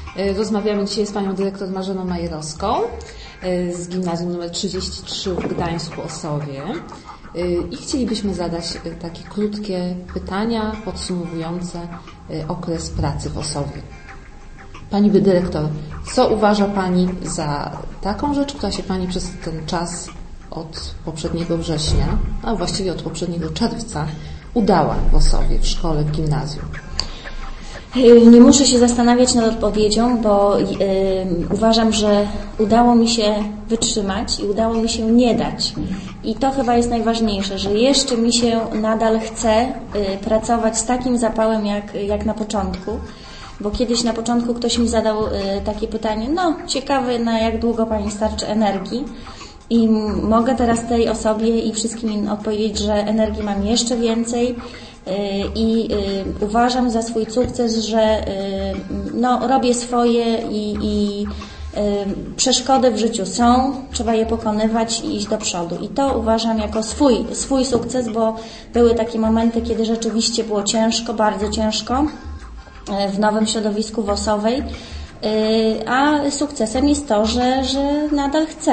Rozmawiamy dzisiaj z panią dyrektor Marzeną Majerowską z gimnazjum nr 33 w Gdańsku Osowie i chcielibyśmy zadać takie krótkie pytania podsumowujące okres pracy w Osowie. Pani dyrektor, co uważa Pani za taką rzecz, która się Pani przez ten czas od poprzedniego września, a właściwie od poprzedniego czerwca udała w Osowie, w szkole, w gimnazjum? Nie muszę się zastanawiać nad odpowiedzią, bo uważam, że udało mi się wytrzymać i udało mi się nie dać. I to chyba jest najważniejsze, że jeszcze mi się nadal chce pracować z takim zapałem jak na początku. Bo kiedyś na początku ktoś mi zadał takie pytanie, ciekawe, na jak długo Pani starczy energii. I mogę teraz tej osobie i wszystkim innym odpowiedzieć, że energii mam jeszcze więcej i uważam za swój sukces, że robię swoje i przeszkody w życiu są, trzeba je pokonywać i iść do przodu. I to uważam jako swój sukces, bo były takie momenty, kiedy rzeczywiście było ciężko, bardzo ciężko w nowym środowisku w Osowej, a sukcesem jest to, że nadal chcę.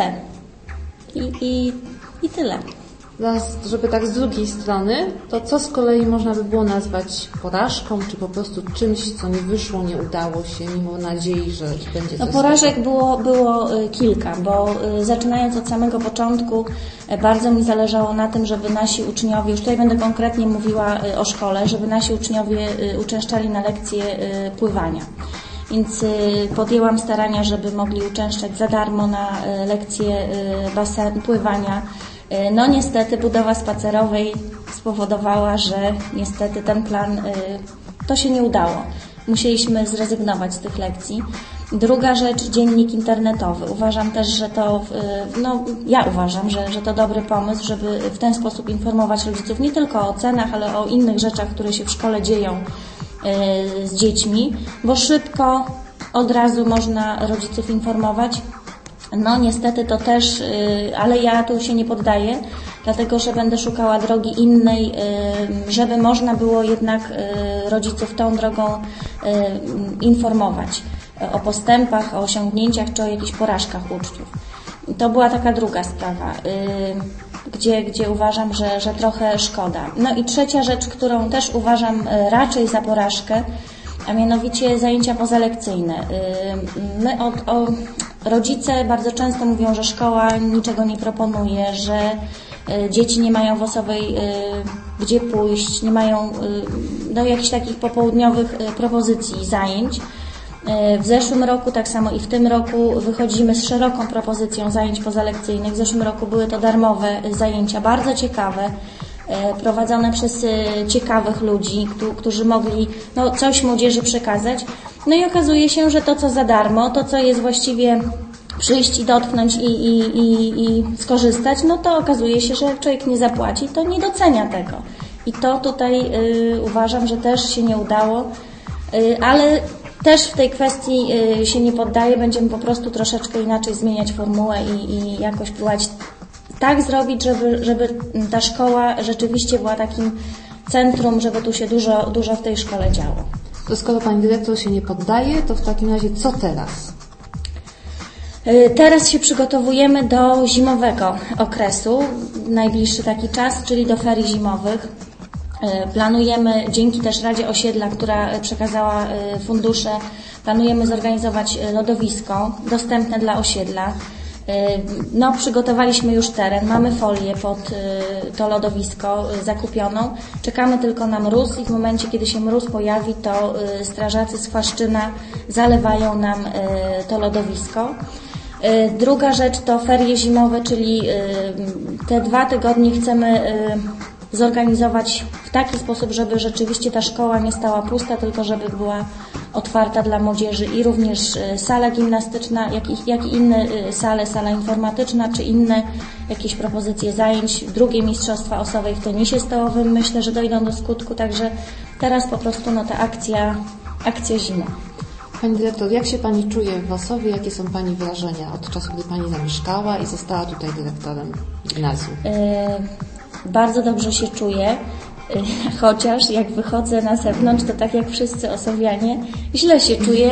I tyle. Teraz, żeby tak z drugiej strony, to co z kolei można by było nazwać porażką, czy po prostu czymś, co nie wyszło, nie udało się, mimo nadziei, że będzie coś porażek było kilka, bo zaczynając od samego początku bardzo mi zależało na tym, żeby nasi uczniowie, już tutaj będę konkretnie mówiła o szkole, żeby nasi uczniowie uczęszczali na lekcje pływania. Więc podjęłam starania, żeby mogli uczęszczać za darmo na lekcje pływania. Niestety budowa spacerowej spowodowała, że niestety ten plan, to się nie udało. Musieliśmy zrezygnować z tych lekcji. Druga rzecz, dziennik internetowy. Uważam też, że to, ja uważam, że to dobry pomysł, żeby w ten sposób informować rodziców nie tylko o ocenach, ale o innych rzeczach, które się w szkole dzieją z dziećmi, bo szybko, od razu można rodziców informować. Niestety to też, ale ja tu się nie poddaję, dlatego że będę szukała drogi innej, żeby można było jednak rodziców tą drogą informować o postępach, o osiągnięciach czy o jakichś porażkach uczniów. To była taka druga sprawa, gdzie uważam, że trochę szkoda. I trzecia rzecz, którą też uważam raczej za porażkę, a mianowicie zajęcia pozalekcyjne. Rodzice bardzo często mówią, że szkoła niczego nie proponuje, że dzieci nie mają w Osowej gdzie pójść, nie mają jakichś takich popołudniowych propozycji zajęć. W zeszłym roku, tak samo i w tym roku wychodzimy z szeroką propozycją zajęć pozalekcyjnych. W zeszłym roku były to darmowe zajęcia, bardzo ciekawe, prowadzone przez ciekawych ludzi, którzy mogli coś młodzieży przekazać. I okazuje się, że to co za darmo, to co jest właściwie przyjść i dotknąć i skorzystać, to okazuje się, że jak człowiek nie zapłaci, to nie docenia tego. I to tutaj uważam, że też się nie udało, ale też w tej kwestii się nie poddaję, będziemy po prostu troszeczkę inaczej zmieniać formułę i jakoś próbować tak zrobić, żeby ta szkoła rzeczywiście była takim centrum, żeby tu się dużo w tej szkole działo. To skoro pani dyrektor się nie poddaje, to w takim razie co teraz? Teraz się przygotowujemy do zimowego okresu, najbliższy taki czas, czyli do ferii zimowych. Planujemy, dzięki też Radzie Osiedla, która przekazała fundusze, planujemy zorganizować lodowisko dostępne dla osiedla. Przygotowaliśmy już teren, mamy folię pod to lodowisko zakupioną. Czekamy tylko na mróz i w momencie, kiedy się mróz pojawi, to strażacy z Chwaszczyna zalewają nam to lodowisko. Druga rzecz to ferie zimowe, czyli te 2 tygodnie chcemy zorganizować w taki sposób, żeby rzeczywiście ta szkoła nie stała pusta, tylko żeby była otwarta dla młodzieży i również sala gimnastyczna, jak i inne sale, sala informatyczna, czy inne jakieś propozycje zajęć. Drugie mistrzostwa Osowej w tenisie stołowym myślę, że dojdą do skutku, także teraz po prostu ta akcja zima. Pani dyrektor, jak się Pani czuje w Osowie? Jakie są Pani wrażenia od czasu, gdy Pani zamieszkała i została tutaj dyrektorem gimnazjum? Bardzo dobrze się czuję, chociaż jak wychodzę na zewnątrz, to tak jak wszyscy osowianie, źle się czuję,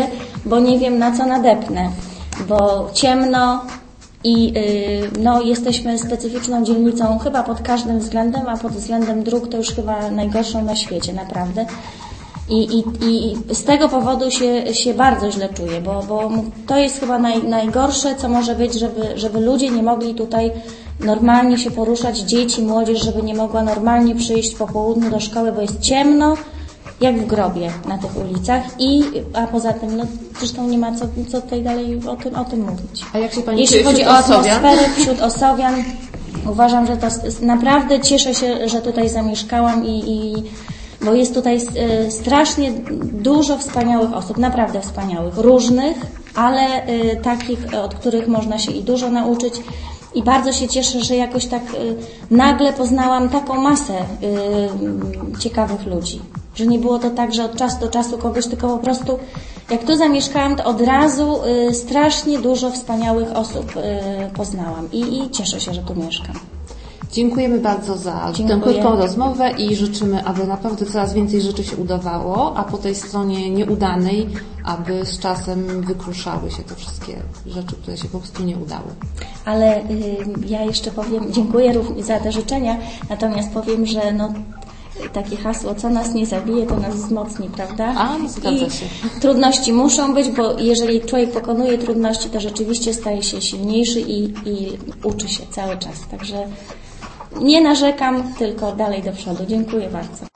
bo nie wiem, na co nadepnę, bo ciemno i jesteśmy specyficzną dzielnicą chyba pod każdym względem, a pod względem dróg to już chyba najgorszą na świecie, naprawdę. I z tego powodu się bardzo źle czuję, bo to jest chyba najgorsze, co może być, żeby ludzie nie mogli tutaj normalnie się poruszać, dzieci, młodzież, żeby nie mogła normalnie przyjść po południu do szkoły, bo jest ciemno, jak w grobie na tych ulicach, a poza tym, zresztą nie ma co tutaj dalej o tym mówić. A jak się Pani Jeśli chodzi o atmosferę wśród Osowian, uważam, że to naprawdę cieszę się, że tutaj zamieszkałam bo jest tutaj strasznie dużo wspaniałych osób, naprawdę wspaniałych, różnych, ale takich, od których można się i dużo nauczyć. I bardzo się cieszę, że jakoś tak nagle poznałam taką masę ciekawych ludzi. Że nie było to tak, że od czasu do czasu kogoś, tylko po prostu jak tu zamieszkałam, to od razu strasznie dużo wspaniałych osób poznałam. I cieszę się, że tu mieszkam. Dziękujemy bardzo za tę krótką rozmowę i życzymy, aby naprawdę coraz więcej rzeczy się udawało, a po tej stronie nieudanej, aby z czasem wykruszały się te wszystkie rzeczy, które się po prostu nie udały. Ale ja jeszcze powiem, dziękuję również za te życzenia, natomiast powiem, że takie hasło, co nas nie zabije, to nas wzmocni, prawda? Zgadza się. Trudności muszą być, bo jeżeli człowiek pokonuje trudności, to rzeczywiście staje się silniejszy i uczy się cały czas. Także nie narzekam, tylko dalej do przodu. Dziękuję bardzo.